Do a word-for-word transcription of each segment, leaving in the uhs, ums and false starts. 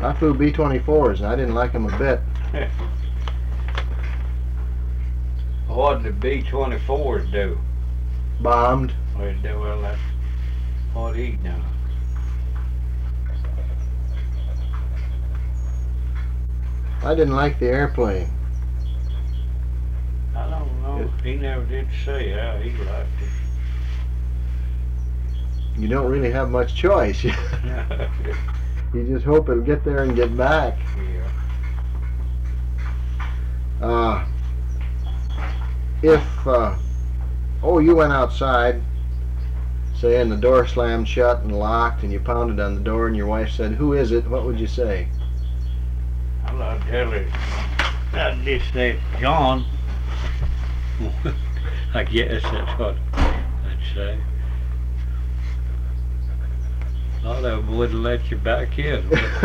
I flew B twenty-fours and I didn't like them a bit. What did the B twenty-fours do? Bombed. Well, do well, that's what he done. I didn't like the airplane. I don't know. It, he never did say how he liked it. You don't really have much choice. You just hope it'll get there and get back. Yeah. Uh, if, uh, oh, you went outside, say, and the door slammed shut and locked, and you pounded on the door, and your wife said, "Who is it?" What would you say? Well, I'd tell her, I'd just say, "John." I guess that's what I'd say. A lot of them wouldn't let you back in.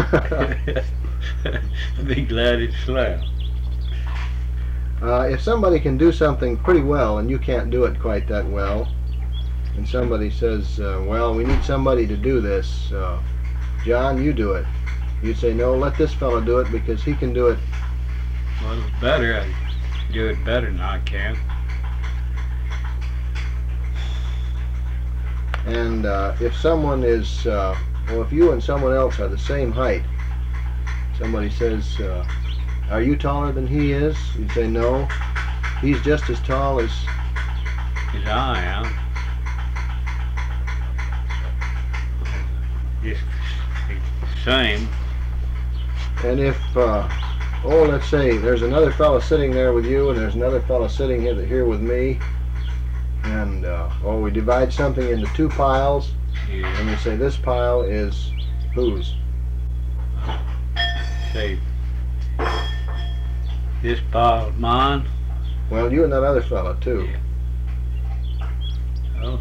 Be glad it slammed. Uh, if somebody can do something pretty well and you can't do it quite that well, and somebody says, uh, well, we need somebody to do this, uh, John, you do it. You'd say, no, let this fellow do it because he can do it. Well, it's better. I do it better than I can. And uh, if someone is, uh, well, if you and someone else are the same height, somebody says, uh, are you taller than he is? You'd say, no, he's just as tall as... As I am. Just the same. And if, uh, oh, let's say there's another fellow sitting there with you and there's another fellow sitting here, here with me, and, uh, oh, we divide something into two piles, Yeah. and we say this pile is whose? Say, this pile is mine. Well, you and that other fellow, too. Yeah. Oh.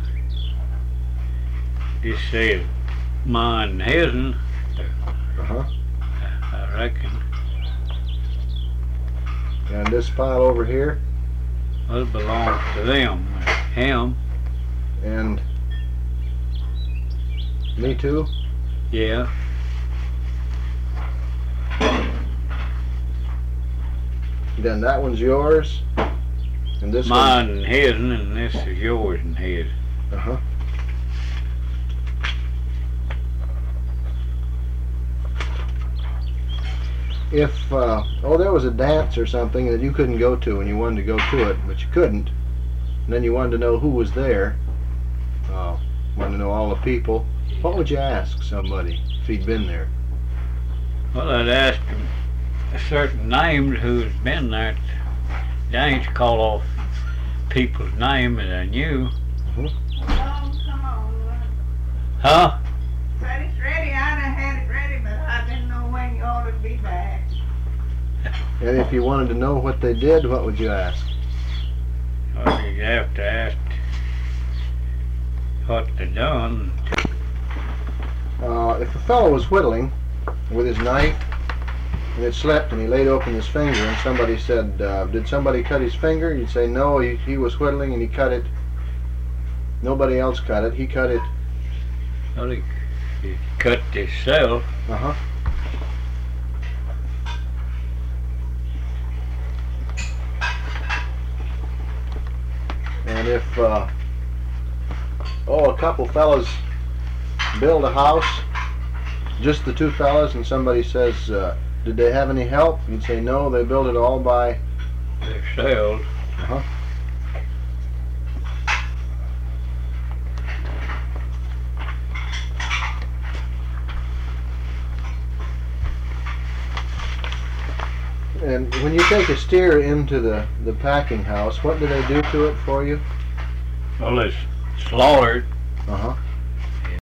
Just say mine and his'n. Uh-huh. I reckon. And this pile over here, Well, it belongs to them. Him. and me too. Yeah. Then that one's yours, and this Mine and his'n, and this is yours and his. one. Uh-huh. If, uh, oh, there was a dance or something that you couldn't go to and you wanted to go to it, but you couldn't, and then you wanted to know who was there, uh, wanted to know all the people, what would you ask somebody if he'd been there? Well, I'd ask him certain names who's been there. I ain't to call off people's name that I knew. Uh-huh. Oh, come on. Huh? Said it's ready. I done had it ready, but I didn't know when you ought to be back. And if you wanted to know what they did, what would you ask? Well, you'd have to ask what they done. Uh, if a fellow was whittling with his knife and it slipped and he laid open his finger and somebody said, uh, did somebody cut his finger? You'd say, no, he, he was whittling and he cut it. Nobody else cut it. He cut it. Well, he, he cut himself. Uh-huh. And if, uh, oh, a couple fellas build a house, just the two fellas, and somebody says, uh, did they have any help? You'd say, no, they built it all by... Themselves. Uh-huh. And when you take a steer into the, the packing house, what do they do to it for you? Well, it's slaughtered. Uh-huh.